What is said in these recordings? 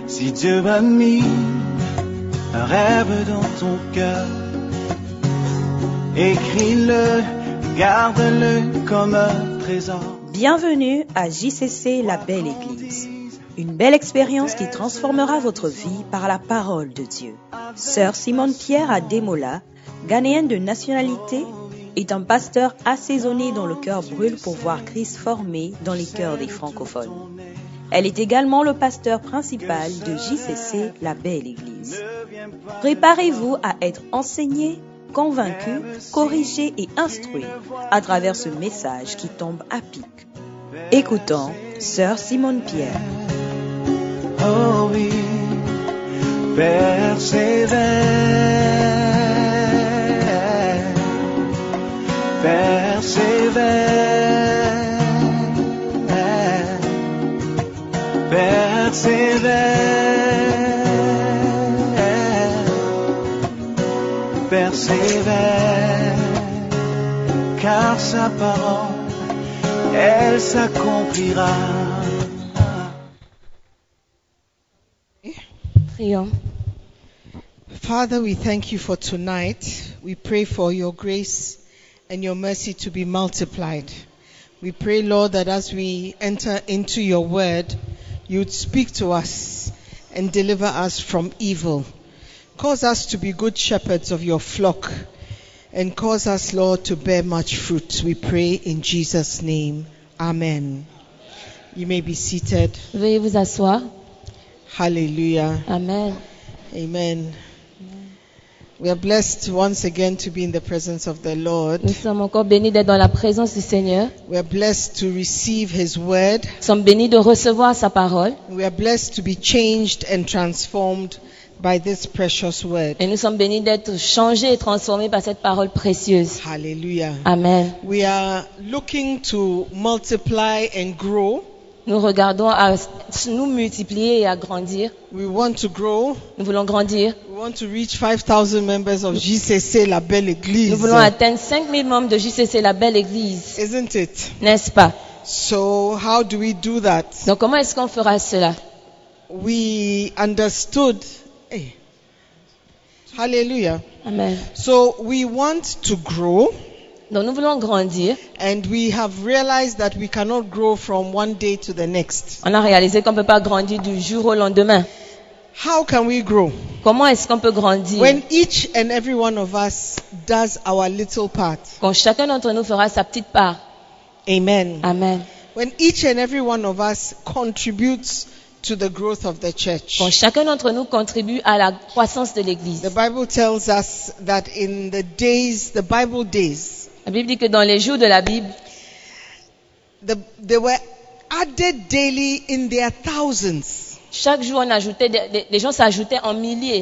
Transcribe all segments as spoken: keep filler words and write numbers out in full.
Si Dieu a mis un rêve dans ton cœur, écris-le, garde-le comme un trésor. Bienvenue à J C C La Belle Église. Une belle expérience qui transformera votre vie par la parole de Dieu. Sœur Simone Pierre Ademola, ghanéenne de nationalité, est un pasteur assaisonné dont le cœur brûle pour voir Christ formé dans les cœurs des francophones. Elle est également le pasteur principal de J C C La Belle Église. Préparez-vous à être enseigné, convaincu, corrigé et instruit à travers ce message qui tombe à pic. Écoutons Sœur Simone Pierre. Oh oui, persévère, persévère, persévère, persévère, car sa parole, elle s'accomplira. Prions. Father, we thank you for tonight. We pray for your grace and your mercy to be multiplied. We pray, Lord, that as we enter into your word, you would speak to us and deliver us from evil. Cause us to be good shepherds of your flock and cause us, Lord, to bear much fruit. We pray in Jesus' name. Amen. You may be seated. Veuillez vous asseoir. Hallelujah. Amen. Amen. We are blessed once again to be in the presence of the Lord. Nous sommes encore bénis d'être dans la présence du Seigneur. We are blessed to receive His word. Nous sommes bénis de recevoir sa parole. We are blessed to be changed and transformed by this precious word. Et nous sommes bénis d'être changés et transformés par cette parole précieuse. Hallelujah. Amen. We are looking to multiply and grow. Nous regardons à nous multiplier et à grandir. We want to grow. Nous voulons grandir. We want to reach five thousand members of J C C La Belle Église. Nous voulons atteindre cinq mille membres de J C C La Belle Église. Isn't it? N'est-ce pas? So how do we do that? Donc comment est-ce qu'on fera cela? We understood. Hey. Hallelujah. Amen. So we want to grow. Donc nous voulons grandir. And we have realized that we cannot grow from one day to the next. On a réalisé qu'on ne peut pas grandir du jour au lendemain. How can we grow? Comment est-ce qu'on peut grandir? When each and every one of us does our little part. Quand chacun d'entre nous fera sa petite part. Amen. Amen. When each and every one of us contributes to the growth of the church. Quand chacun d'entre nous contribue à la croissance de l'Église. The Bible tells us that in the days, the Bible days, la Bible dit que dans les jours de la Bible, the, they were added daily in their thousands. Chaque jour, on ajoutait, les gens s'ajoutaient en milliers.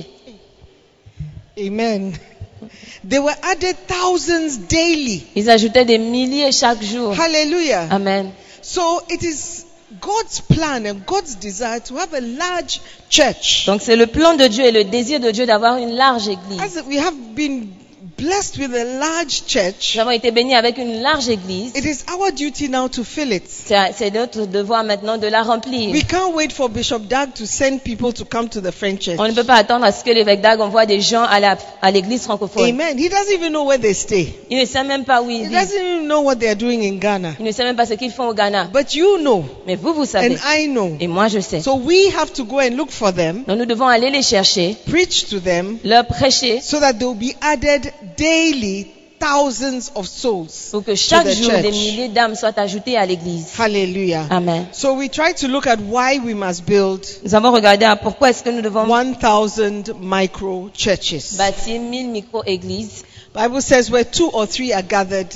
Amen. They were added thousands daily. Ils ajoutaient des milliers chaque jour. Hallelujah. Amen. So it is God's plan and God's desire to have a large church. Donc c'est le plan de Dieu et le désir de Dieu d'avoir une large église. As we have been blessed with a large church, nous avons été bénis avec une large église. It is our duty now to fill it. C'est, c'est notre devoir maintenant de la remplir. We can't wait for Bishop Dag to send people to come to the French church. On ne peut pas attendre à ce que l'évêque Dag envoie des gens à, la, à l'église francophone. Amen. He doesn't even know where they stay. Il ne sait même pas où ils He vivent. doesn't even know what they are doing in Ghana. Il ne sait même pas ce qu'ils font au Ghana. But you know. Mais vous, vous savez. And I know. Et moi, je sais. So we have to go and look for them. Donc nous devons aller les chercher. Preach to them. Leur prêcher. So that they will be added daily. Thousands of souls. Pour que chaque to the jour church. des milliers d'âmes soient ajoutées à l'église. Hallelujah. Amen. So we try to look at why we must build. Nous avons regardé à pourquoi est-ce que nous devons one thousand micro churches. Bâtir mille micro-églises. Bible says where two or three are gathered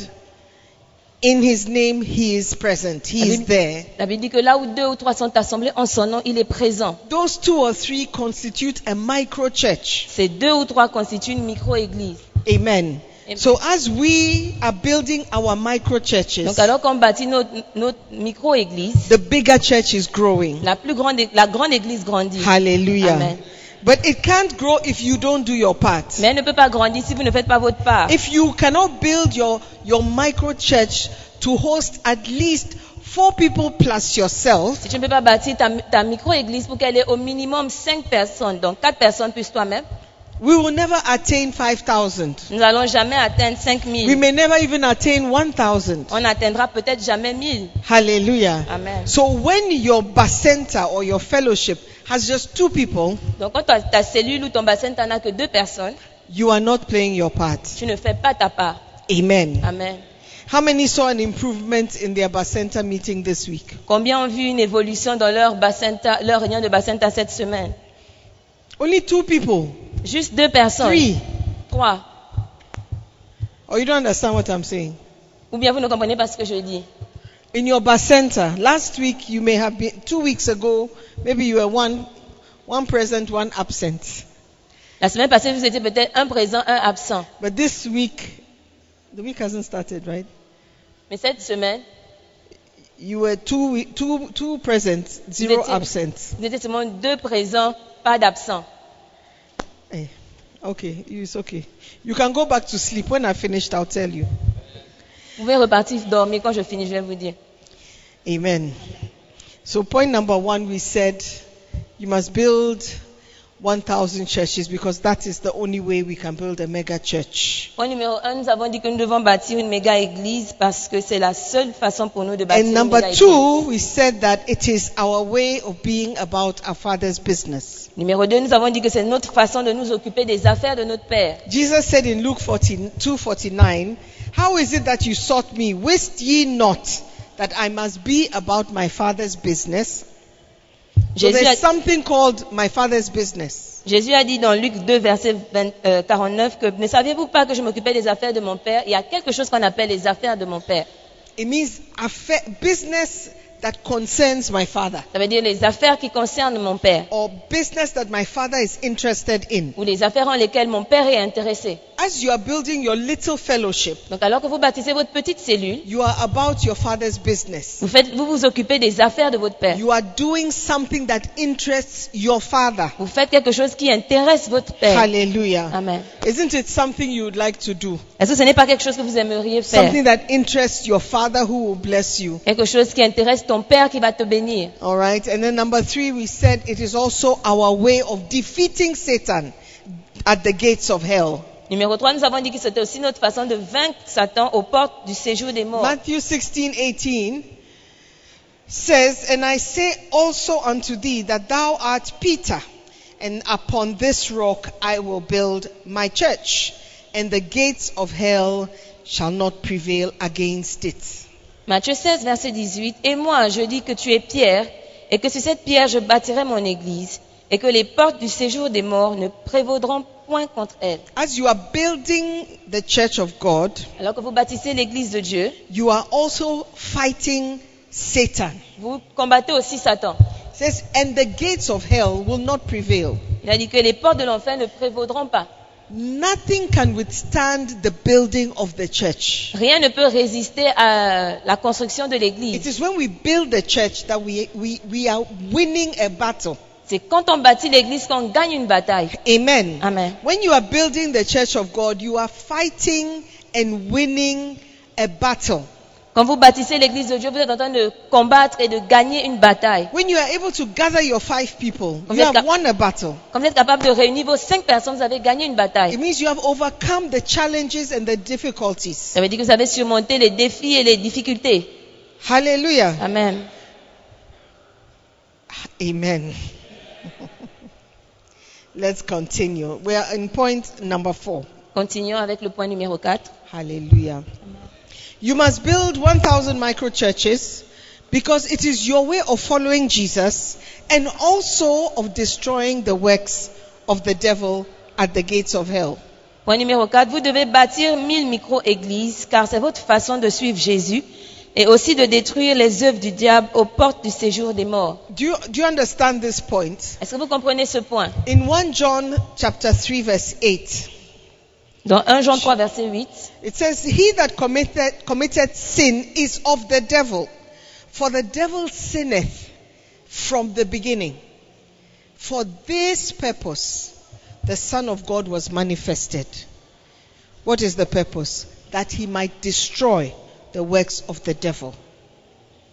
in his name, he is present. He is there. La Bible dit que là où deux ou trois sont assemblés en son nom, il est présent. Those two or three constitute a micro church. Ces deux ou trois constituent une micro-église. Amen. So as we are building our micro churches, donc alors qu'on bâtit notre, notre micro-église, the bigger church is growing. La plus grande, la grande église grandit. Hallelujah. Amen. But it can't grow if you don't do your part. Mais elle ne peut pas grandir si vous ne faites pas votre part. If you cannot build your your micro church to host at least four people plus yourself, Si tu ne peux pas bâtir ta, ta micro-église pour qu'elle ait au minimum cinq personnes, donc quatre personnes plus toi-même, we will never attain five thousand. nous n'allons jamais atteindre cinq We mille. may never even attain one thousand. On n'atteindra peut-être jamais mille. Hallelujah. Amen. So when your bacenta or your fellowship has just two people, Donc quand ta, ta cellule ou ton bassin t'en a que deux personnes, you are not playing your part. tu ne fais pas ta part. Amen. Amen. How many saw an improvement in their bacenta meeting this week? Combien ont vu une évolution dans leur bassin, leur réunion de bassin cette semaine? Only two people. Juste deux personnes. Three. Trois. Or you don't understand what I'm saying? Ou bien vous ne comprenez pas ce que je dis. In your bacenta, last week you may have been, two weeks ago, maybe you were one, one present, one absent. La semaine passée, vous étiez peut-être un présent, un absent. But this week, the week hasn't started, right? Mais cette semaine, You were two, we- two, two present, vous zero étiez, absent. vous étiez seulement deux présents, pas d'absents. Eh, okay, it's okay. You can go back to sleep. When I finished, I'll tell you. Vous pouvez repartir dormir. Quand je finis, je vais vous dire. Amen. So point number one, we said you must build one thousand churches because that is the only way we can build a mega church. Point numéro un, nous avons dit que nous devons bâtir une méga église parce que c'est la seule façon pour nous de bâtir And une number méga église. two, we said that it is our way of being about our Father's business. Numéro deux, nous avons dit que c'est notre façon de nous occuper des affaires de notre Père. Jesus said in Luke two forty-nine, how is it that you sought me? Wist ye not that I must be about my Father's business? So Jésus there's a, something called my Father's business. Jésus a dit dans Luc deux, verset vingt, euh, quarante-neuf que ne saviez-vous pas que je m'occupais des affaires de mon Père? Il y a quelque chose qu'on appelle les affaires de mon Père. It means affair, business that concerns my Father, Ça veut dire les affaires qui concernent mon Père or business that my Father is interested in. ou les affaires en lesquelles mon Père est intéressé. As you are building your little fellowship, Donc alors que vous bâtissez votre petite cellule, you are about your Father's business. vous, faites, vous vous occupez des affaires de votre Père. You are doing something that interests your Father. Vous faites quelque chose qui intéresse votre Père. Hallelujah. Amen. Isn't it something you would like to do? Est-ce que ce n'est pas quelque chose que vous aimeriez faire? Something that interests your Father who will bless you. Quelque chose qui intéresse ton Père qui va te bénir. All right. And then number three, we said it is also our way of defeating Satan at the gates of hell. Numéro trois, nous avons dit que c'était aussi notre façon de vaincre Satan aux portes du séjour des morts. Matthew sixteen eighteen says, and I say also unto thee that thou art Peter, and upon this rock I will build my church, and the gates of hell shall not prevail against it. Matthieu seize, verset dix-huit. Et moi, je dis que tu es Pierre, et que sur cette pierre je bâtirai mon église, et que les portes du séjour des morts ne prévaudront point contre elle. As you are building the church of God, Alors que vous bâtissez l'église de Dieu, you are also fighting Satan. vous combattez aussi Satan. It says, and the gates of hell will not prevail. Il a dit que les portes de l'enfer ne prévaudront pas. Nothing can withstand the building of the church. Rien ne peut résister à la construction de It l'église. is when we build the church that we, we, we are winning a battle. C'est quand on bâtit l'église qu'on gagne une bataille. Amen. Amen. When you are building the church of God, you are fighting and winning a battle. Quand vous bâtissez l'église de Dieu, vous êtes en train de combattre et de gagner une bataille. When you are able to gather your five people, Quand you vous êtes have cap- won a battle. Quand vous êtes capable de réunir vos cinq personnes, vous avez gagné une bataille. It means you have overcome the challenges and the difficulties. Ça veut dire que vous avez surmonté les défis et les difficultés. Hallelujah. Amen. Amen. Let's continue. We are in point number four. Continuons avec le point numéro quatre. Hallelujah. You must build one thousand micro churches because it is your way of following Jesus and also of destroying the works of the devil at the gates of hell. Point numéro quatre. Vous devez bâtir mille micro-églises car c'est votre façon de suivre Jésus et aussi de détruire les œuvres du diable aux portes du séjour des morts. Do you, do you understand this point? Est-ce que vous comprenez ce point? In First John chapter three verse eight, Dans un Jean trois, verset huit, it says, he that committed, committed sin is of the devil, for the devil sinneth from the beginning. For this purpose, the Son of God was manifested. What is the purpose? That he might destroy the works of the devil.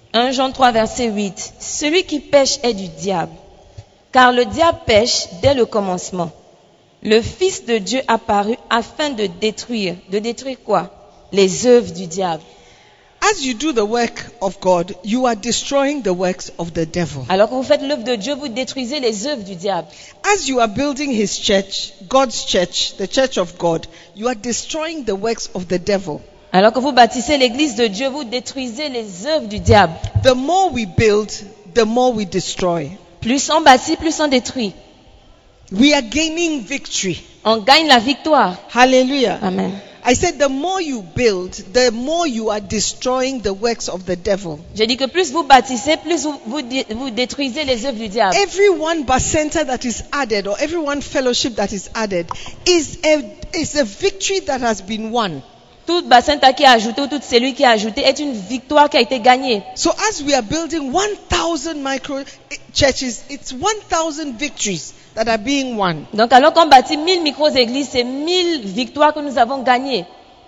un Jean trois, verset huit. Celui qui pêche est du diable, car le diable pêche dès le commencement. Le Fils de Dieu apparut afin de détruire. De détruire quoi? Les œuvres du diable. As you do the work of God, you are destroying the works of the devil. Alors que vous faites l'œuvre de Dieu, vous détruisez les œuvres du diable. As you are building his church, God's church, the church of God, you are destroying the works of the devil. Alors que vous bâtissez l'église de Dieu, vous détruisez les œuvres du diable. The more we build, the more we destroy. Plus on bâtit, plus on détruit. We are gaining victory. On gagne la victoire. Hallelujah. Amen. I said the more you build, the more you are destroying the works of the devil. J'ai dit que plus vous bâtissez, plus vous, vous, vous détruisez les œuvres du diable. Every one bacenta that is added, or every one fellowship that is added, is a, is a victory that has been won. Tout bacenta qui est ajouté ou toute cellule qui est ajoutée est une victoire qui a été gagnée. So as we are building one thousand micro churches, it's one thousand victories that are being won. Donc alors qu'on bâtit mille micro-églises, c'est mille victoires que nous avons gagnées.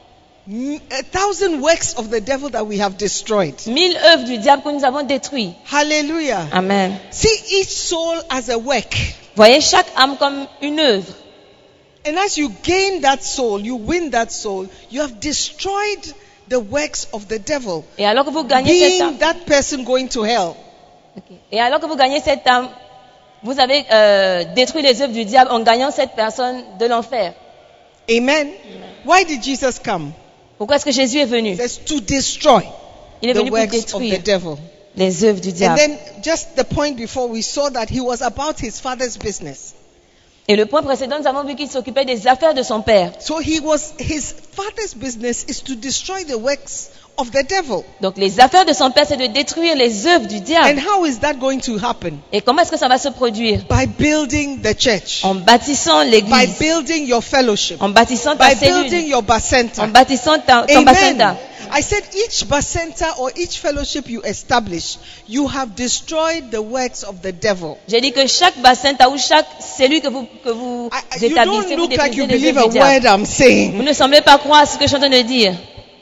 A thousand works of the devil that we have destroyed. Mille œuvres du diable que nous avons détruites. Hallelujah. Amen. See each soul as a work. Voyez chaque âme comme une œuvre. And as you gain that soul, you win that soul, you have destroyed the works of the devil. Et alors que vous gagnez cette âme, Being that person going to hell. okay. Et alors que vous gagnez cette âme, vous avez euh, détruit les œuvres du diable en gagnant cette personne de l'enfer. Amen. Amen. Why did Jesus come? Pourquoi est-ce que Jésus est venu? It says to destroy Il est the venu pour works of détruire the devil. les œuvres du And diable. then just the point before, we saw that he was about his father's business. Et le point précédent, nous avons vu qu'il s'occupait des affaires de son père. So he was, his father's business is to destroy the works of the devil. Donc les affaires de son père, c'est de détruire les œuvres du And diable. how is that going to happen? Et comment est-ce que ça va se produire? By building the church. En bâtissant By l'église, building your fellowship. en bâtissant ta By building cellule, your bacenta. en bâtissant ta, ton Amen. bacenta. I said each bacenta or each fellowship you establish, you have destroyed the works of the devil. J'ai dit que chaque bacenta ou chaque cellule que vous, que vous I, I- you établissez, don't vous look like you détruisez les believe a œuvres du diable. word I'm Vous saying. ne semblez pas croire ce que je suis en train de dire.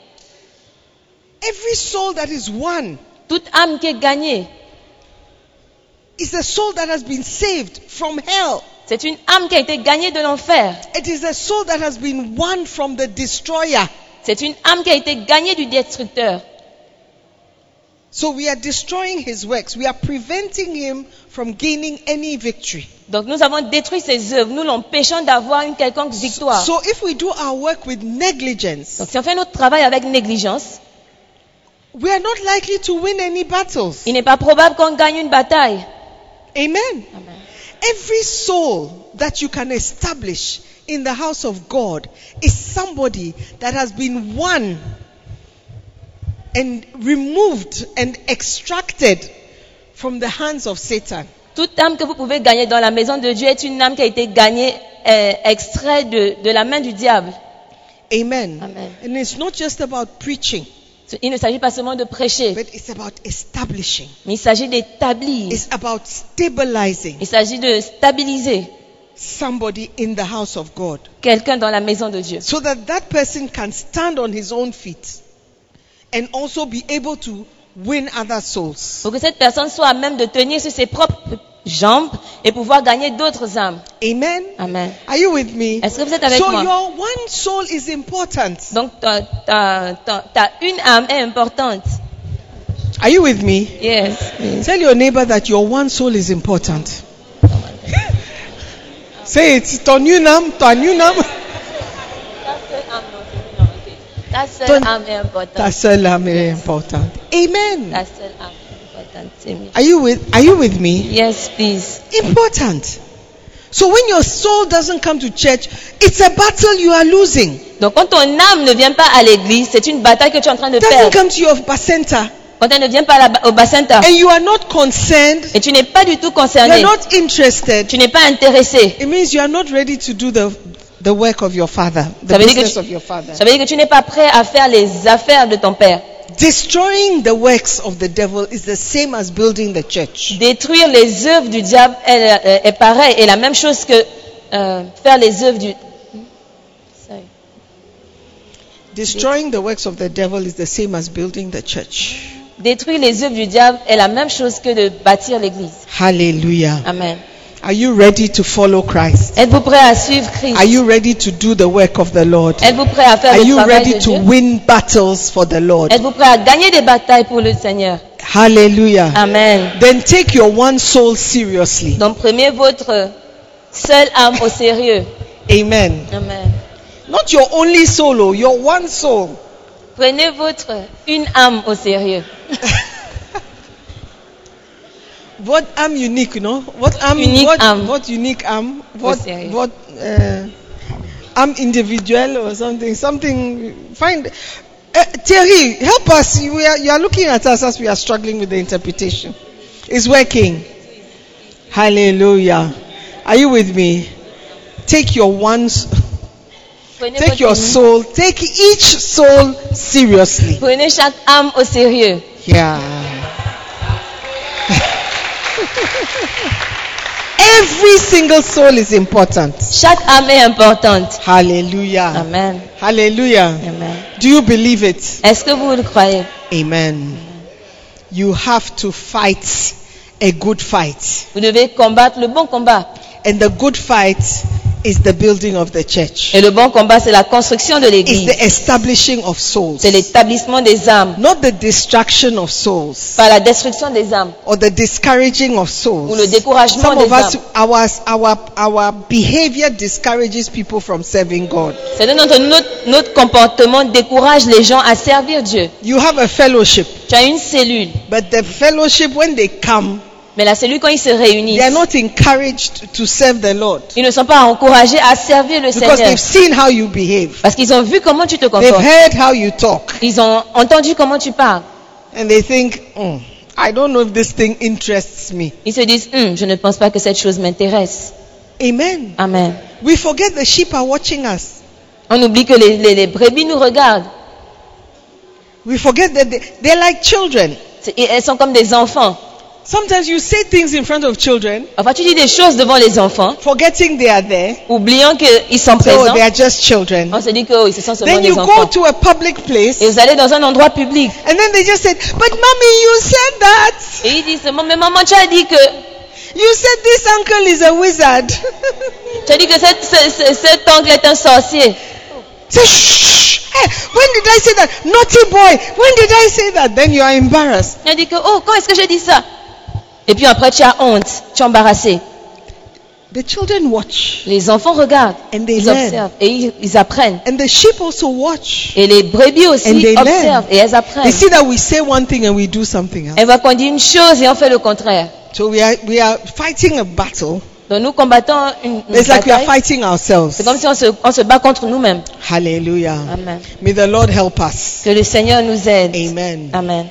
Every soul that is won Toute âme qui est gagnée, is a soul that has been saved from hell. c'est une âme qui a été gagnée de l'enfer. It is a soul that has been won from the destroyer. C'est une âme qui a été gagnée du destructeur. So we are destroying his works. We are preventing him from gaining any victory. Donc nous avons détruit ses œuvres, nous l'empêchons d'avoir une quelconque victoire. So if we do our work with negligence, Donc si on fait notre travail avec négligence, we are not likely to win any battles. il n'est pas probable qu'on gagne une bataille. Amen. Amen. Every soul that you can establish in the house of God is somebody that has been won and removed and extracted from the hands of Satan. Toute âme que vous pouvez gagner dans la maison de Dieu est une âme qui a été gagnée, euh, extraite de, de la main du diable. Amen. Amen. And it's not just about preaching, Il ne s'agit pas seulement de prêcher, but it's about establishing. mais il s'agit d'établir. It's about stabilizing Il s'agit de stabiliser somebody in the house of God quelqu'un dans la maison de Dieu. so that that person can stand on his own feet and also be able to win other souls. Pour que cette personne soit à même de tenir sur ses propres jambes et pouvoir gagner d'autres âmes. Amen. Amen. Are you with me? Est-ce que vous êtes avec So moi? your one soul is important. Donc ta, ta, ta, ta une âme est importante. Are you with me? Yes. Yes. Tell your neighbor that your one soul is important. Say it. Ton une âme, ton une âme. Ta seule Ton- âme est importante. Ta seule âme est importante. Amen. Ta seule âme est importante. C'est mieux. Are you with Are you with me? Yes, please. Important. So when your soul doesn't come to church, it's a battle you are losing. Donc quand ton âme ne vient pas à l'église, c'est une bataille que tu es en train de Doesn't perdre. come to your bacenta, Quand elle ne vient pas à la- au bacenta and you are not concerned. et tu n'es pas du tout You concerné, are not interested. tu n'es pas intéressé, It means you are not ready to do the the work of your father, the Ça veut dire que business tu- of your father. ça veut dire que tu n'es pas prêt à faire les affaires de ton père. Destroying the works of the devil is the same as building the church. Détruire les œuvres du diable est, est- est pareil, est la même chose que euh, faire les œuvres du... Sorry. Destroying the works of the devil is the same as building the church. détruire les œuvres du diable est la même chose que de bâtir l'église. Hallelujah. Amen. Are you ready to follow Christ? Êtes-vous prêts à suivre Christ? Are you ready to do the work of the Lord? Êtes-vous prêts à faire Are le you travail ready de to Dieu? win battles for the Lord? Êtes-vous prêts à gagner des batailles pour le Seigneur? Hallelujah. Amen. Then take your one soul seriously. Donc prenez votre seule âme au sérieux. Amen. Amen. Not your only soul, oh, your one soul. Prenez votre une âme au sérieux. What am unique, you know? What am Unique what, âme. what unique am? What sérieux. what uh, am individual or something? Something find. Uh, Thierry, help us. You are, you are looking at us as we are struggling with the interpretation. It's working. Hallelujah. Are you with me? Take your one, s- Prenez, take votre your une- soul. Take each soul seriously. Prenez chaque âme au sérieux. Yeah. Every single soul is important. Chaque âme est importante. Hallelujah. Amen. Hallelujah. Amen. Do you believe it? Est-ce que vous le croyez? Amen. You have to fight a good fight. Vous devez combattre le bon combat. And the good fight is the building of the church. Et le bon combat, c'est la construction de It's l'église. the establishing of souls. C'est l'établissement des âmes. Not the distraction of souls Pas la destruction des âmes. or the discouraging of souls. Ou le découragement Some of des us, âmes. our, our, our behavior discourages people from serving God. C'est notre, notre, notre comportement décourage les gens à servir Dieu. You have a fellowship, Tu as une cellule. but the fellowship, when they come, Mais la cellule, quand ils se réunissent, they are not encouraged to serve the Lord ils ne sont pas encouragés à servir le because Seigneur. they've seen how you behave. Parce qu'ils ont vu comment tu te They've comportes. heard how you talk. Ils ont entendu comment tu parles. And they think, "Hmm, I don't know if this thing interests me." Ils se disent, Hum, je ne pense pas que cette chose m'intéresse. Amen. Amen. We forget the sheep are watching us. On oublie que les, les, les brebis nous regardent. We forget that they, they're like children. C'est- et elles sont comme des enfants. Sometimes you say things in front of children, Enfin, tu dis des choses devant les enfants, forgetting they are there. oubliant qu'ils sont So présents. they are just children. On se dit que oh, ils sont seulement Then des you go enfants. to a public place, Et vous allez dans un endroit public. and then they just said, "But mommy, you said that. Et ils disent, mais maman, tu as dit que, You said this uncle is a wizard." tu as dit que cette- ce- ce- cet oncle est un sorcier. Say, shh. Hey, when did I say that? Naughty boy. When did I say that? Then you are embarrassed. Il a dit que, oh, quand est-ce que j'ai dit ça? Et puis après, tu as honte, tu es embarrassé. The children watch, Les enfants regardent, and they ils learn. observent et ils, ils apprennent. And the sheep also watch. Et les brebis And aussi they learn. observent et elles They apprennent. see that we say one thing and we do something else. Elles voient qu'on dit une chose et on fait le contraire. So we are we are fighting a battle. Donc nous combattons une, une It's like we are bataille. fighting ourselves. C'est comme si on se, on se bat contre nous-mêmes. Hallelujah. Amen. May the Lord help us. Que le Seigneur nous aide. Amen. Amen.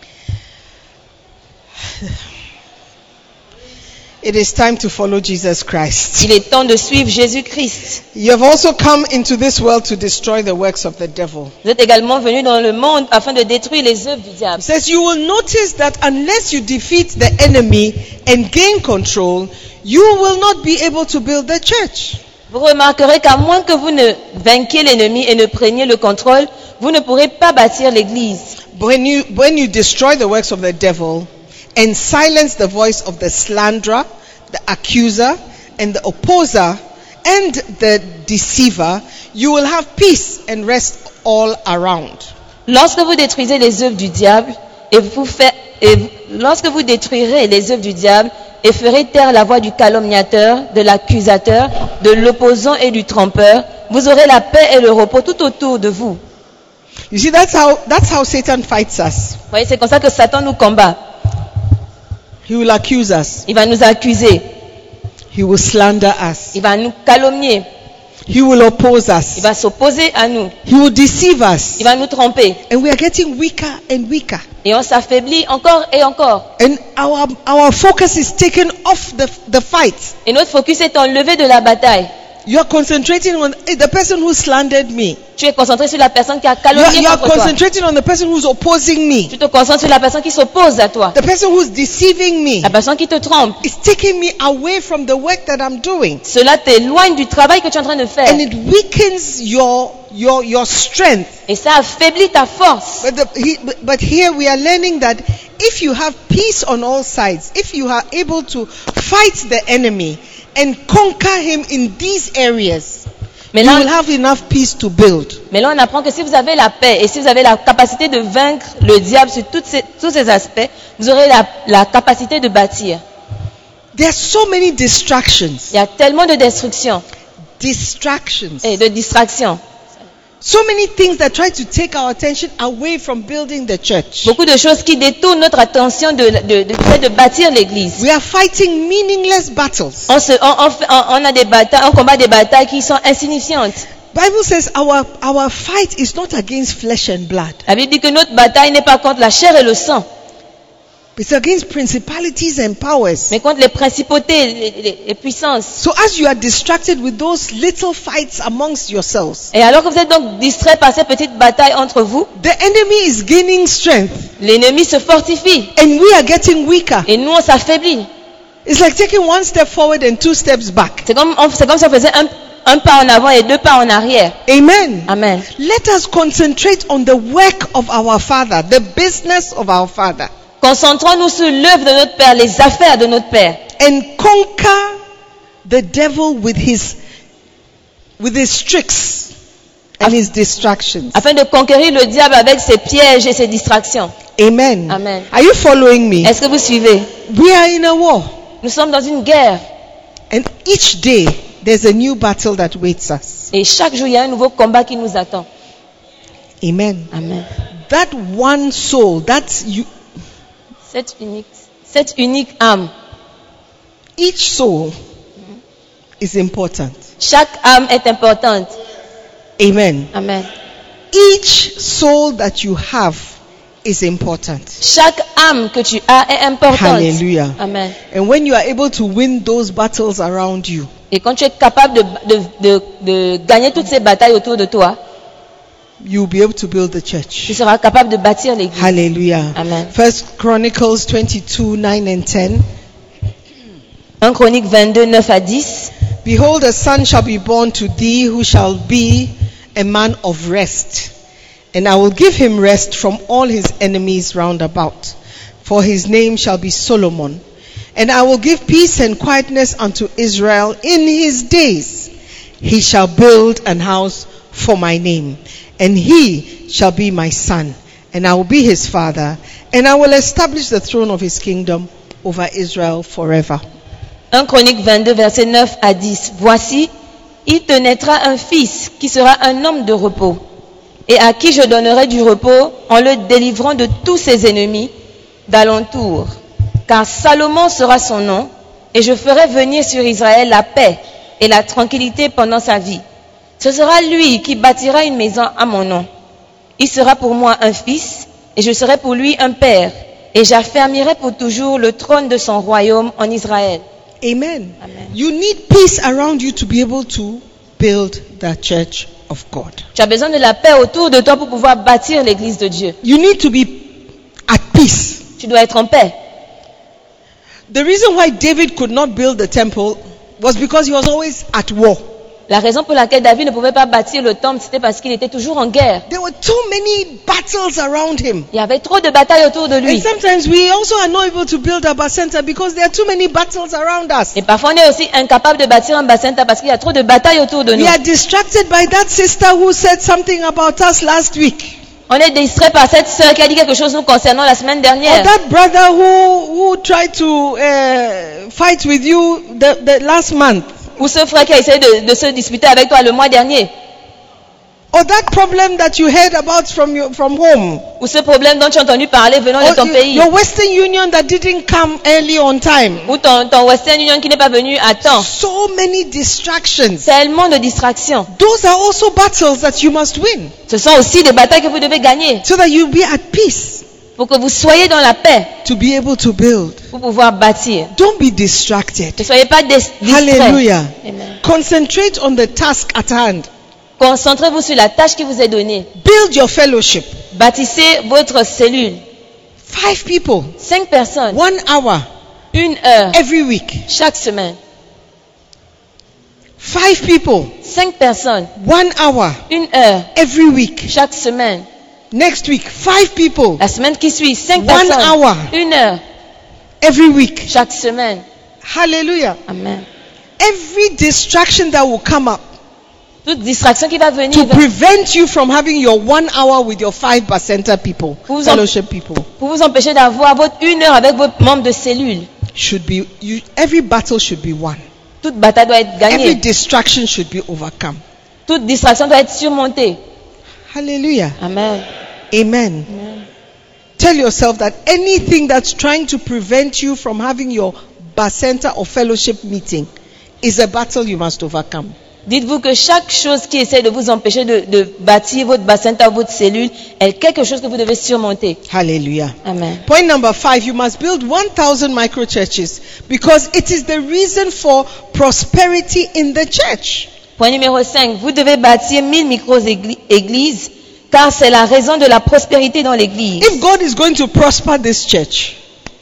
It is time to follow Jesus Christ. Il est temps de suivre Jésus-Christ. You have also come into this world to destroy the works of the devil. Vous êtes également venus dans le monde afin de détruire les œuvres du diable. It says you will notice that unless you defeat the enemy and gain control, you will not be able to build the church. Vous remarquerez qu'à moins que vous ne vainquiez l'ennemi et ne preniez le contrôle, vous ne pourrez pas bâtir l'église. When you when you destroy the works of the devil and silence the voice of the slanderer, the accuser, and the opposer, and the deceiver, you will have peace and rest all around. Lorsque vous détruisez les œuvres du diable et vous fait- et vous- lorsque vous détruirez les œuvres du diable et ferez taire la voix du calomniateur, de l'accusateur, de l'opposant et du trompeur, vous aurez la paix et le repos tout autour de vous. You see, that's how that's how Satan fights us. Vous voyez, c'est comme ça que Satan nous combat. He will accuse us. Il va nous accuser, He will slander us. il va nous calomnier, He will oppose il us. va s'opposer à nous, He will deceive us. il va nous tromper. And we are getting weaker and weaker. Et on s'affaiblit encore et encore. And our our focus is taken off the, the fight. Et notre focus est enlevé de la bataille. You are concentrating on the person who slandered me. Tu es concentré sur la personne qui a You are, calomnié you are contre toi. concentrating on the person who's opposing me. Tu te concentres sur la personne qui s'oppose à toi. The person who's deceiving me. La personne qui te trompe. It's taking me away from the work that I'm doing. Cela t'éloigne du travail que tu es en train de faire. And it weakens your your your strength. Et ça affaiblit ta force. But, the, he, but- but here we are learning that if you have peace on all sides, if you are able to fight the enemy and conquer him in these areas, Mais you là, will have enough peace to build. mais là, on apprend que si vous avez la paix et si vous avez la capacité de vaincre le diable sur toutes ces- tous ces aspects, vous aurez la, la capacité de bâtir. There are so many distractions. Il y a tellement de destruction Distractions. et de distractions. So many things that try to take our attention away from building the church. Beaucoup de choses qui détournent notre attention de, de, de, fait de bâtir l'église. We are fighting meaningless battles. On, se, on, on, fait- on, on a des batailles, on combat des batailles qui sont insignifiantes. Bible says our our fight is not against flesh and blood. La Bible dit que notre bataille n'est pas contre la chair et le sang, It's against principalities and powers. mais contre les principautés, les, les- les puissances. So as you are distracted with those little fights amongst yourselves, Et alors que vous êtes donc distrait par ces petites batailles entre vous, the enemy is gaining strength l'ennemi se fortifie and we are getting weaker. et nous on s'affaiblit. It's like taking one step forward and two steps back. C'est comme, on- c'est comme si on faisait un, un pas en avant et deux pas en arrière. Amen. Amen. Let us concentrate on the work of our Father, the business of our Father, Concentrons-nous sur l'œuvre de notre Père, les affaires de notre Père, and conquer the devil with his with his tricks and his distractions. afin de conquérir le diable avec ses pièges et ses distractions. Amen. Amen. Are you following me? Est-ce que vous suivez? We are in a war, Nous sommes dans une guerre and each day there's a new battle that waits us. et chaque jour il y a un nouveau combat qui nous attend. Amen. Amen. That one soul, that's you, Cette unique, cette unique âme, each soul is important. chaque âme est importante. Amen. Amen. Each soul that you have is important. Chaque âme que tu as est importante. Hallelujah. Amen. And when you are able to win those battles around you, Et quand tu es capable de, de, de, de gagner toutes ces batailles autour de toi, you'll be able to build the tu church. seras capable de bâtir l'église. Hallelujah. Amen. First Chronicles twenty-two, nine and ten. un Chronique vingt-deux, neuf à dix. Behold, a son shall be born to thee, who shall be a man of rest. And I will give him rest from all his enemies round about. For his name shall be Solomon. And I will give peace and quietness unto Israel in his days. He shall build an house for my name. And he shall be my son. And I will be his father. And I will establish the throne of his kingdom over Israel forever. un Chronique vingt-deux, versets neuf à dix. Voici, il te naîtra un fils qui sera un homme de repos, et à qui je donnerai du repos en le délivrant de tous ses ennemis d'alentour. Car Salomon sera son nom, et je ferai venir sur Israël la paix et la tranquillité pendant sa vie. Ce sera lui qui bâtira une maison à mon nom. Il sera pour moi un fils, et je serai pour lui un père, et j'affermirai pour toujours le trône de son royaume en Israël. Amen. Amen. You need peace around you to be able to build the church of God. Tu as besoin de la paix autour de toi pour pouvoir bâtir l'église de Dieu. You need to be at peace. Tu dois être en paix. The reason why David could not build the temple was because he was always at war. La raison pour laquelle David ne pouvait pas bâtir le temple, c'était parce qu'il était toujours en guerre. There were too many battles around him. Il y avait trop de batailles autour de And lui. sometimes we also are not able to build a center because there are too many battles around us. Et parfois, on est aussi incapable de bâtir un bassin parce qu'il y a trop de batailles autour de nous. We are distracted by that sister who said something about us last week. On est distrait par cette sœur qui a dit quelque chose nous concernant la semaine Or dernière. that brother who, who tried to uh, fight with you the, the last month. Ou ce frère qui a essayé de, de se disputer avec toi le mois dernier. Or that problem that you heard about from your, from home. Ou ce problème dont tu as entendu parler venant de Or ton y- pays. your Western Union that didn't come early on time. Ou ton, ton Western Union qui n'est pas venu à temps. So many distractions. Tellement de distractions. Those are also battles that you must win Ce sont aussi des batailles que vous devez gagner so that you'll be at peace. pour que vous soyez dans la paix, to be able to build. pour pouvoir bâtir. Don't be distracted. Ne soyez pas dis- distraits. Hallelujah. Amen. Concentrate on the task at hand. Concentrez-vous sur la tâche qui vous est donnée. Build your fellowship. Bâtissez votre cellule. Five people, Cinq personnes, one hour une heure, every week. chaque semaine. Five people, Cinq personnes, one hour une heure, every week. chaque semaine. Next week, five people, La semaine qui suit, cinq One personnes, hour. une heure, every week. chaque semaine. Hallelujah. Amen. Every distraction that will come up Toute distraction qui va venir to va- prevent you from having your one hour with your five percenter people, Who's on- fellowship people, pour vous empêcher d'avoir votre une heure avec vos membres de cellule. should be, you, every battle should be won. Toute bataille doit être Every gagnée. distraction should be overcome. Toute distraction doit être surmontée. Hallelujah. Amen. Amen. Amen. Tell yourself that anything that's trying to prevent you from having your bar center or fellowship meeting is a battle you must overcome. Dites-vous que chaque chose qui essaie de vous empêcher de, de bâtir votre bassin ou votre cellule est quelque chose que vous devez surmonter. Hallelujah. Amen. Point number five, you must build one thousand micro churches because it is the reason for prosperity in the church. Point numéro cinq. Vous devez bâtir mille micro-églises car c'est la raison de la prospérité dans l'église. If God is going to prosper this church,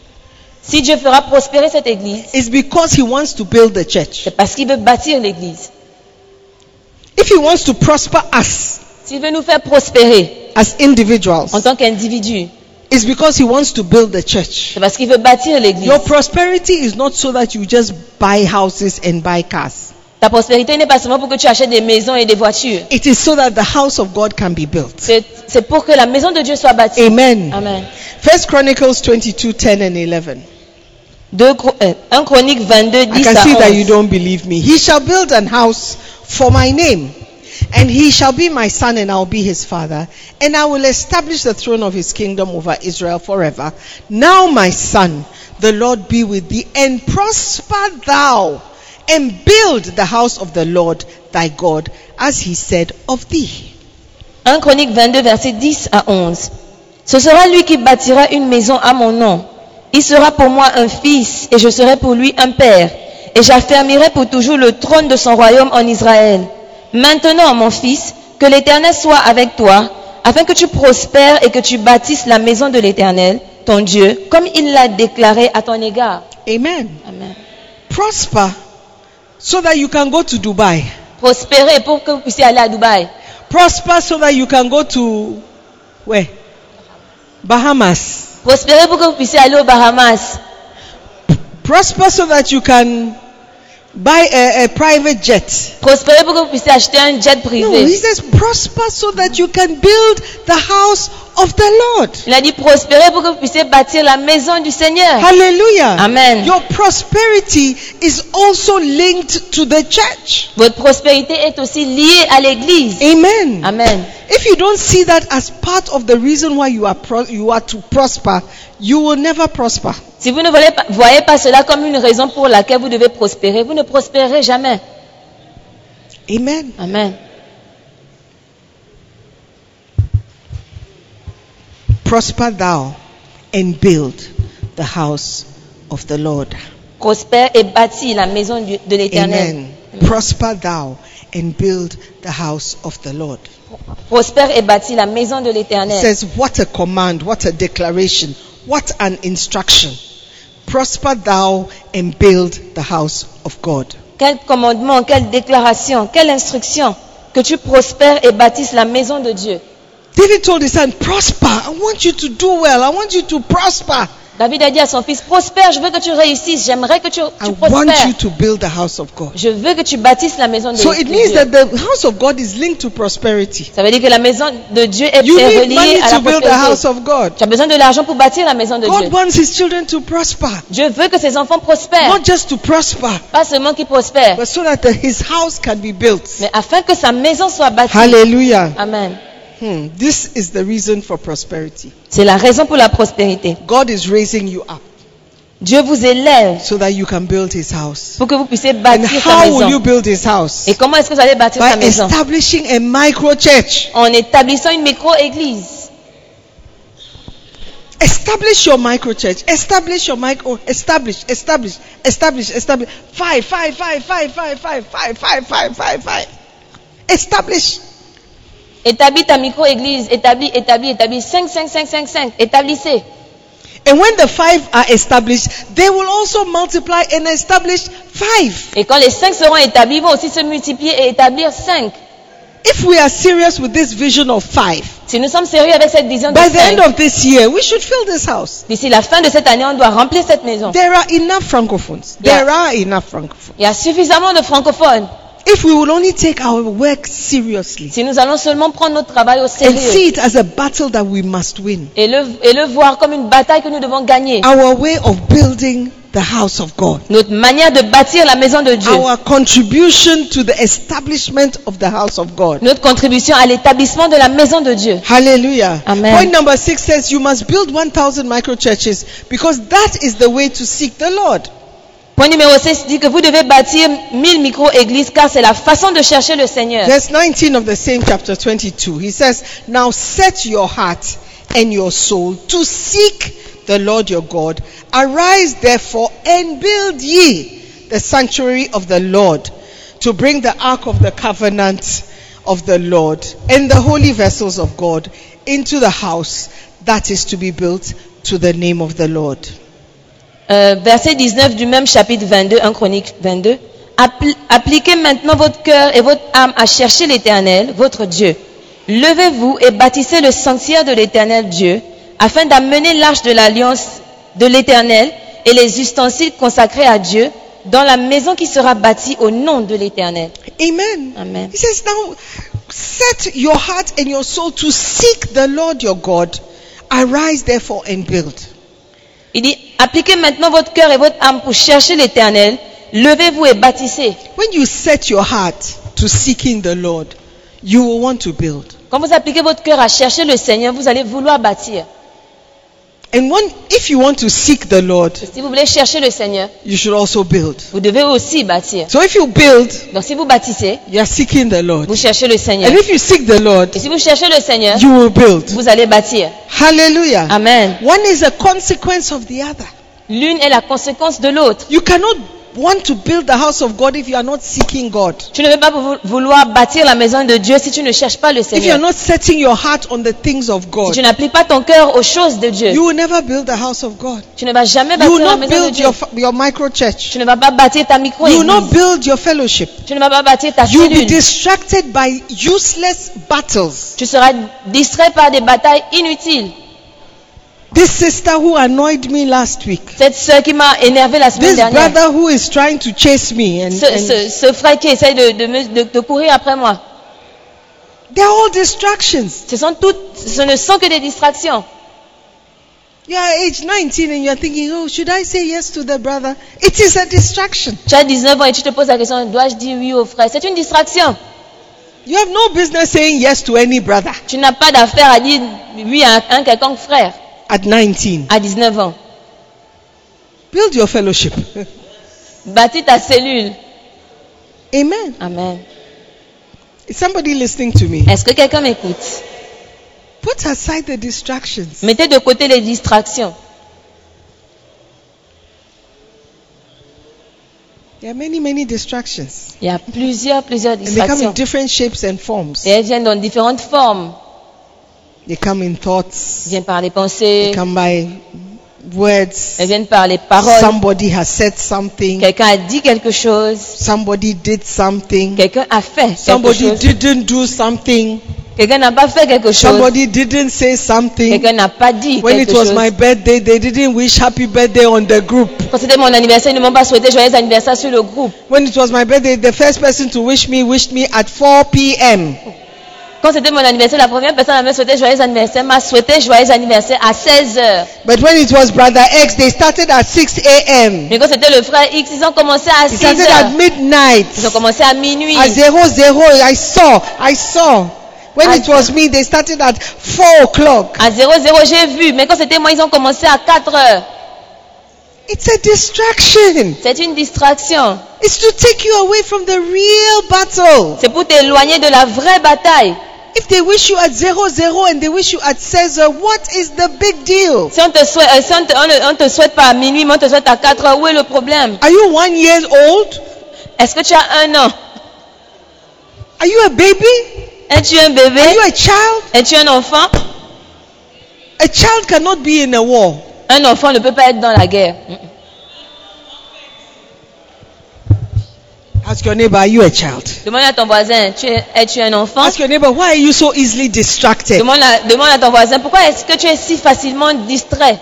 Si Dieu fera prospérer cette église, it's because He wants to build the church. c'est parce qu'il veut bâtir l'église. If He wants to prosper us S'il veut nous faire prospérer as individuals, en tant qu'individus, it's because He wants to build the church. c'est parce qu'il veut bâtir l'église. Your prosperity is not so that you just buy houses and buy cars. Ta prospérité n'est pas seulement pour que tu achètes des maisons et des voitures. It is so that the house of God can be built. C'est c'est pour que la maison de Dieu soit bâtie. Amen. Amen. First Chronicles twenty-two, ten and eleven. Deux Chro- euh, un Chronique vingt-deux, I dix can à see that you onze. don't believe me. He shall build an house for my name, and he shall be my son, and I will be his father, and I will establish the throne of his kingdom over Israel forever. Now, my son, the Lord be with thee, and prosper thou, and build the house of the Lord thy God, as he said of thee. un Chronique vingt-deux, versets dix à onze. Ce sera lui qui bâtira une maison à mon nom. Il sera pour moi un fils, et je serai pour lui un père. Et j'affermirai pour toujours le trône de son royaume en Israël. Maintenant, mon fils, que l'Éternel soit avec toi, afin que tu prospères et que tu bâtisses la maison de l'Éternel, ton Dieu, comme il l'a déclaré à ton égard. Amen. Amen. Prosper so that you can go to Dubai. Prospérez pour que vous puissiez aller à Dubaï. Prosper so that you can go to where? Bahamas. Prospérez pour que vous puissiez aller aux Bahamas. Prosper so that you can buy a, a private jet. Prospérez pour que vous puissiez acheter un jet No, he privé. says prosper so that you can build the house of the Lord. Il a dit prospérez pour que vous puissiez bâtir la maison du Seigneur. Hallelujah. Amen. Your prosperity is also linked to the church. Votre prospérité est aussi liée à l'église. Amen. Amen. If you don't see that as part of the reason why you are pro- you are to prosper, you will never prosper. Si vous ne voyez pas, voyez pas cela comme une raison pour laquelle vous devez prospérer, vous ne prospérerez jamais. Amen. Amen. Prosper thou and build the house of the Lord. Prospère et bâtis la maison du- de l'Éternel. Amen. Prosper thou and build the house of the Lord. Prospère et bâtis la maison de It l'Éternel. says, what a command, what a declaration, what an instruction. Prosper thou and build the house of God. Quel commandement, quelle déclaration, quelle instruction. Que tu prospères et bâtisses la maison de Dieu. David told his son, prosper. I want you to do well. I want you to prosper. David a dit à son fils, prospère, je veux que tu réussisses, j'aimerais que tu, I tu want prospères. you to build the house of God. Je veux que tu bâtisses la maison de So it de means Dieu. that the house of God is linked to prosperity. Ça veut dire que la maison de Dieu est, You est need reliée money à la to build the house prospérité. of God. Tu as besoin de l'argent pour bâtir la maison de Dieu. God wants his children to prosper. Dieu veut que ses enfants prospèrent. Not just to prosper, Pas seulement qu'ils prospèrent, but so that the- his house can be built. mais afin que sa maison soit bâtie. Hallelujah. Amen. Hmm. This is the reason for prosperity. C'est la raison pour la prospérité. God is raising you up Dieu vous élève so that you can build his house. pour que vous puissiez And bâtir sa how will you maison. build his house? Et comment est-ce que vous allez bâtir sa By maison? establishing a micro church. En établissant une micro-église. Establish your micro church. Establish your micro. Establish. Establish. Establish. Establish. Five. Five. Five. Five. Five. Five. Five. Five. Five. Five. Five. Establish. Établis ta micro-église. Établis, établis, établis. Cinq, cinq, cinq, cinq, cinq. Établissez. And when the five are established, they will also multiply and establish five. Et quand les cinq seront établis, ils vont aussi se multiplier et établir cinq. If we are serious with this vision of five, Si nous sommes sérieux avec cette vision de by the end cinq, of this year, we should fill this house. d'ici la fin de cette année, on doit remplir cette maison. There are enough francophones. Yeah. There are enough francophones. Il y a suffisamment de francophones. If we will only take our work seriously Si nous allons seulement prendre notre travail au and sérieux see it as a battle that we must win, et le, et le voir comme une bataille que nous devons gagner. our way of building the house of God, Notre manière de bâtir la maison de Dieu. our contribution to the establishment of the house of God. Notre contribution à l'établissement de la maison de Dieu. Hallelujah. Amen. Point number six says you must build one thousand micro churches because that is the way to seek the Lord. Point numéro six dit que vous devez bâtir mille micro-églises car c'est la façon de chercher le Seigneur. Verse nineteen of the same chapter twenty-two, he says, now set your heart and your soul to seek the Lord your God. Arise therefore and build ye the sanctuary of the Lord, to bring the ark of the covenant of the Lord and the holy vessels of God into the house that is to be built to the name of the Lord. Euh, verset dix-neuf du même chapitre vingt-deux, un Chronique vingt-deux. Appli- appliquez maintenant votre cœur et votre âme à chercher l'Éternel, votre Dieu. Levez-vous et bâtissez le sanctuaire de l'Éternel Dieu, afin d'amener l'arche de l'alliance de l'Éternel et les ustensiles consacrés à Dieu dans la maison qui sera bâtie au nom de l'Éternel. Amen. Amen. He says, now set your heart and your soul to seek the Lord your God. Arise therefore and build. Il dit, appliquez maintenant votre cœur et votre âme pour chercher l'Éternel. Levez-vous et bâtissez. When you set your heart to seeking the Lord, you will want to build. Quand vous appliquez votre cœur à chercher le Seigneur, vous allez vouloir bâtir. And when, if you want to seek the Lord, Si vous voulez chercher le Seigneur, you should also build. vous devez aussi bâtir. So if you build, Donc si vous bâtissez, you are seeking the Lord. vous cherchez le Seigneur. And if you seek the Lord, Et si vous cherchez le Seigneur, you will build. vous allez bâtir. Hallelujah. Amen. One is a consequence of the other. L'une est la conséquence de l'autre. You cannot want to build the house of God if you are not seeking God. Tu ne veux pas vou- vouloir bâtir la maison de Dieu si tu ne cherches pas le If you are Seigneur. not setting your heart on the things of Si God, tu n'appliques pas ton cœur aux choses de Dieu, you will never build the house of God. tu ne vas jamais You will bâtir la not maison de build Dieu. your, fa- your micro church. Tu ne vas pas bâtir ta You will micro-église. not build your fellowship. Tu ne vas pas bâtir ta You will be cellule. distracted by useless battles. Tu seras distrait par des batailles inutiles. This sister who annoyed me last week. Cette sœur qui m'a énervé la semaine This dernière. brother who is trying to chase me. And, Ce, and ce, ce frère qui essaye de, de, me- de, de courir après moi. they are all distractions. Ce, sont toutes, ce ne sont que des distractions. You are age nineteen and you are thinking, oh, should I say yes to the brother? It is a distraction. Tu as dix-neuf ans et tu te poses la question, dois-je dire oui au frère? C'est une distraction. You have no business saying yes to any brother Tu n'as pas d'affaire à dire oui à un, un quelconque frère at nineteen. à dix-neuf ans. Build your fellowship. Bâtis ta cellule. Amen. Amen. Is somebody listening to me? Est-ce que quelqu'un m'écoute? Put aside the distractions. Mettez de côté les distractions. There are many, many distractions. Il y a plusieurs, plusieurs And they come in distractions. different shapes and forms. Et elles viennent dans différentes formes. They come in thoughts. Elles viennent par les pensées. They come by words. Elles viennent par les paroles. Somebody has said something. Quelqu'un a dit quelque chose. Somebody did something. Quelqu'un a fait quelque Somebody chose. didn't do something. Quelqu'un n'a pas fait quelque chose. Somebody didn't say something. Quelqu'un n'a pas dit When it quelque was chose. my birthday, they didn't wish happy birthday on the group. Quand c'était mon anniversaire, ils ne m'ont pas souhaité joyeux anniversaire sur le groupe. When it was my birthday, the first person to wish me wished me at four p.m. Quand c'était mon anniversaire, la première personne à me souhaiter joyeux anniversaire m'a souhaité joyeux anniversaire à seize heures. But when it was brother X, they started at six a.m. Mais quand c'était le frère X, ils ont commencé à They six started at heures. midnight. Ils ont commencé à minuit. At zero zero, I saw, I saw. When it was me, they started at four o'clock. À zéro zéro, j'ai vu. Mais quand c'était moi, ils ont commencé à quatre heures. It's a distraction. C'est une distraction. It's to take you away from the real battle. C'est pour t'éloigner de la vraie bataille. If they wish you at zero zero and they wish you at Caesar, what is the big deal? Si on te souhaite, euh, si on te, on ne- on te souhaite pas à minuit, mais on te souhaite à quatre heures, où est le problème? Are you one year old? Est-ce que tu as un an? Are you a baby? Es-tu un bébé? Are you a child? Es-tu un enfant? A child cannot be in a war. Un enfant ne peut pas être dans la guerre. Ask your neighbor, are you a child? Demande à ton voisin, tu es, es-tu un enfant? Ask your neighbor, why are you so easily distracted? Demande à, demande à ton voisin, pourquoi est-ce que tu es si facilement distrait?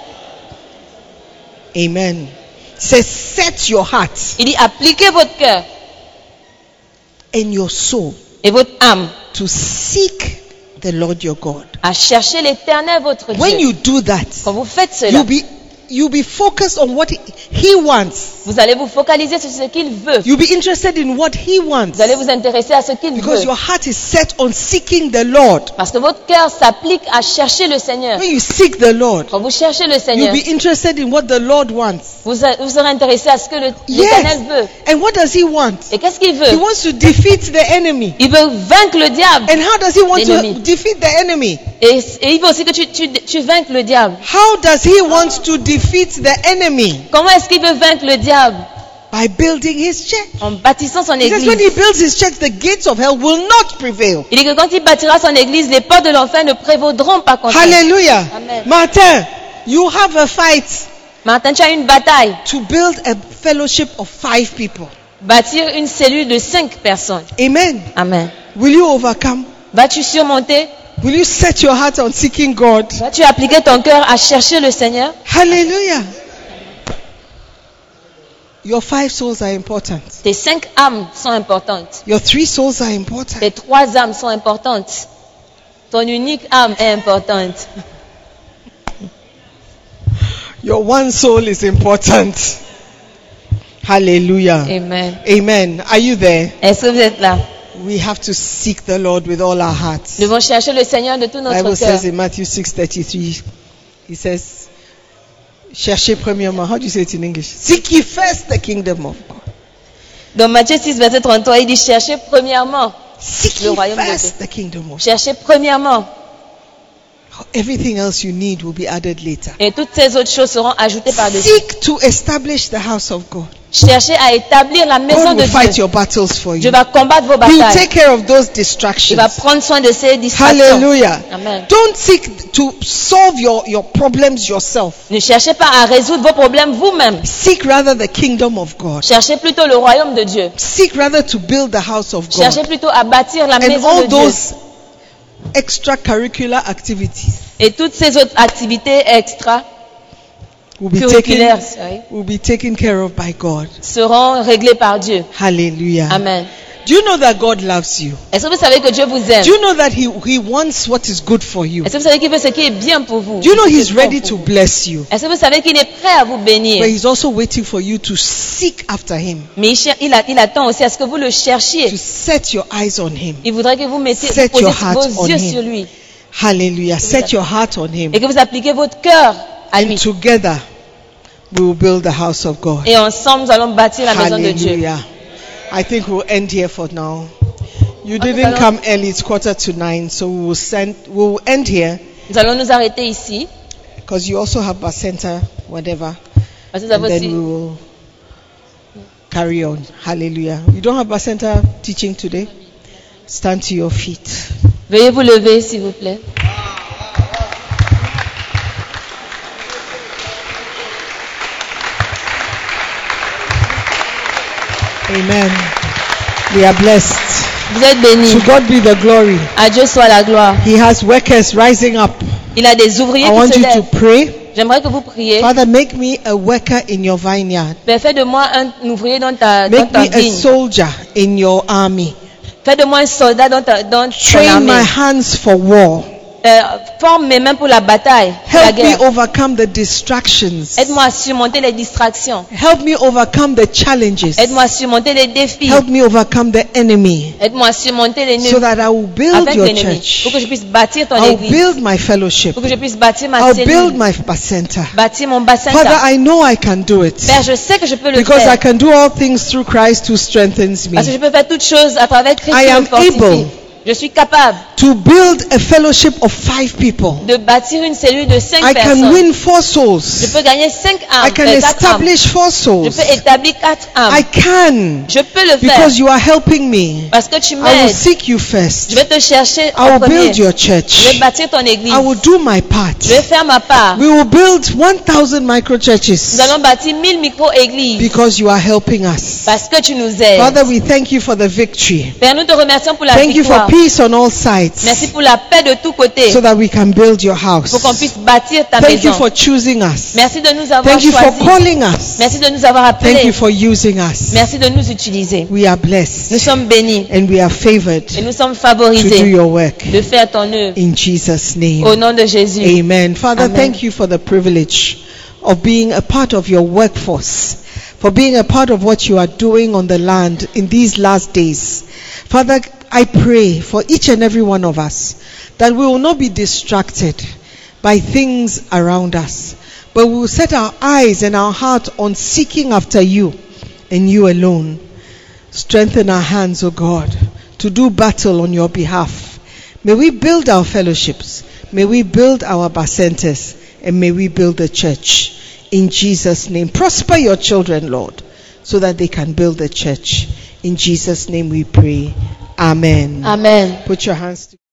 Amen. Says, set your heart Il dit, appliquez votre cœur and your soul et votre âme to seek the Lord your God. à chercher l'Éternel votre When Dieu. you do that, Quand vous faites cela, you'll be you'll be focused on what he, he wants. vous allez vous focaliser sur ce qu'il veut. You'll be interested in what he wants. Vous allez vous intéresser à ce qu'il Because veut. your heart is set on seeking the Lord. Parce que votre cœur s'applique à chercher le Seigneur. When you seek the Lord, Quand vous cherchez le you'll Seigneur, be interested in what the Lord wants. vous, vous serez intéressé à ce que le- Yes. l'Éternel veut. And what does he want? Et qu'est-ce qu'il He veut? wants to defeat the enemy. Il veut vaincre le diable. And how does he want to L'ennemi. defeat the enemy? Et, et il veut aussi que tu, tu, tu vainques le diable. How does he want to defeat the enemy? Comment est-ce qu'il veut vaincre le diable? By building his church. En bâtissant son He says when he église. builds his church, the gates of hell will not prevail. Il dit que quand il bâtira son église, les portes de l'enfer ne prévaudront pas contre elle. Hallelujah. Amen. Martin, you have a fight Maintenant, tu as une bataille. to build a fellowship of five people. Bâtir une cellule de cinq personnes. Amen. Amen. Will you overcome? Vas-tu surmonter? Will you set your heart on seeking God? Vas-tu appliquer ton cœur à chercher le Seigneur? Hallelujah. Your five souls are important. Tes cinq âmes sont importantes. Your three souls are important. Tes trois âmes sont importantes. Ton unique âme est importante. Your one soul is important. Hallelujah. Amen. Amen. Are you there? Est-ce que vous êtes là? We have to seek the Lord with all our hearts. Nous devons chercher le Seigneur de tout notre Bible cœur. says in Matthew six thirty-three, he says, cherchez premièrement. How do you say it in English? Seek ye first the kingdom of God. Dans Matthieu six, verset trente-trois, il dit cherchez premièrement. Seek Le ye royaume de first Dieu. the kingdom of God. Cherchez premièrement. Everything else you need will be added later. Et toutes ces autres choses seront ajoutées par-dessus. Seek to establish the house of God. Cherchez à établir la maison God de will fight Dieu. your battles for Dieu you. va combattre vos He will batailles. take care of those Il distractions. va prendre soin de ces distractions. Hallelujah. Amen. Don't seek to solve your, your problems yourself. Ne cherchez pas à résoudre vos problèmes vous-même. Seek rather the kingdom of God. Cherchez plutôt le royaume de Dieu. Seek rather to build the house of Cherchez God. plutôt à bâtir la And maison all de Dieu. those extracurricular activities Et toutes ces autres activités extra will be curriculaires taken, will be taken care of by God. seront réglées par Dieu. Hallelujah. Amen. Do you know that God loves you? Est-ce que vous savez que Dieu vous aime? Do you know that He, he wants what is good for you? Est-ce que vous savez qu'il veut ce qui est bien pour vous? Do you know Ce qui est He's bon ready pour to vous? bless you? Est-ce que vous savez qu'il est prêt à vous bénir? But He's also waiting for you to seek after Him, Mais il, cher- il a- il attend aussi à ce que vous le cherchiez. to set your eyes on Him. Il voudrait que vous mettiez Set vous your posiez heart vos on yeux him. sur lui Hallelujah. Set your heart on Him. et que vous appliquez votre cœur à And lui. together we will build the house of God. Et ensemble, nous allons bâtir la maison de Dieu. Hallelujah. I think we'll end here for now. You Okay, didn't hello. come early, it's quarter to nine, so we will send we will end here Nous allons nous arrêter ici. because you also have Bacenta, whatever. Parce que nous And avons then aussi- we will carry on. Hallelujah. You don't have Bacenta teaching today? Stand to your feet. Veuillez vous lever, s'il vous plaît. Amen. We are blessed. Vous êtes bénis. To God be the glory. À Dieu soit la gloire. He has workers rising up. Il a des ouvriers I qui want se you to lèvent. pray. J'aimerais que vous priez. Father, make me a worker in your vineyard. Père, fais de moi un ouvrier dans ta, dans Make ta me a vigne. soldier in your army. Fais de moi un soldat dans, ta, dans ton Train my armée. hands for war. Euh, forme mes mains pour la bataille, pour la Help me guerre. overcome the distractions. Aide-moi à surmonter les distractions. Help me overcome the challenges. Aide-moi à surmonter les défis. Help me overcome the enemy Aide-moi à surmonter les so nœuds that I will build avec your l'ennemi. church. Pour que je puisse bâtir ton I'll église. build my fellowship. Pour que je puisse bâtir ma I'll build cellule. my bacenta. Bâtir mon bassin. Father, I know I can do it Père, je sais que je peux le because I faire. can do all things through Christ who strengthens Parce que je me. peux faire toutes choses à travers Christ I qui am me fortifie. able Je suis capable to build a fellowship of five people. de bâtir une cellule de cinq I personnes. can win four Je souls. peux gagner cinq âmes, I can euh, quatre âmes. establish four Je souls. peux établir quatre âmes. I can, Je peux le faire because you are helping me. parce que tu I will m'aides. seek you first. Je vais te chercher I en will premier. build your Je vais church. bâtir ton église. I will do my part. Je vais faire ma part. We will build one thousand micro Nous churches allons bâtir mille micro-églises because you are helping us. parce que tu nous aides. Father, we thank you for the victory. Père, nous te remercions pour la Thank you for victoire. peace on all sides Merci pour la paix de tous côtés so that we can build your house. pour qu'on puisse bâtir ta Thank you maison. for choosing us. Merci de nous avoir Thank you for choisis. calling us. Merci de nous avoir Thank you appelés. for using us. Merci de nous utiliser. We are Nous blessed sommes bénis and we are favored et nous sommes to do favorisés your work. de faire ton œuvre. In Jesus' Au name. nom de Jésus. Amen. Father, Amen. thank you for the privilege of being a part of your workforce, for being a part of what you are doing on the land in these last days. Father, I pray for each and every one of us that we will not be distracted by things around us, but we will set our eyes and our heart on seeking after you and you alone. Strengthen our hands, O God, to do battle on your behalf. May we build our fellowships. May we build our bar centers. And may we build the church. In Jesus' name. Prosper your children, Lord, so that they can build the church. In Jesus' name we pray. Amen. Amen. Put your hands together.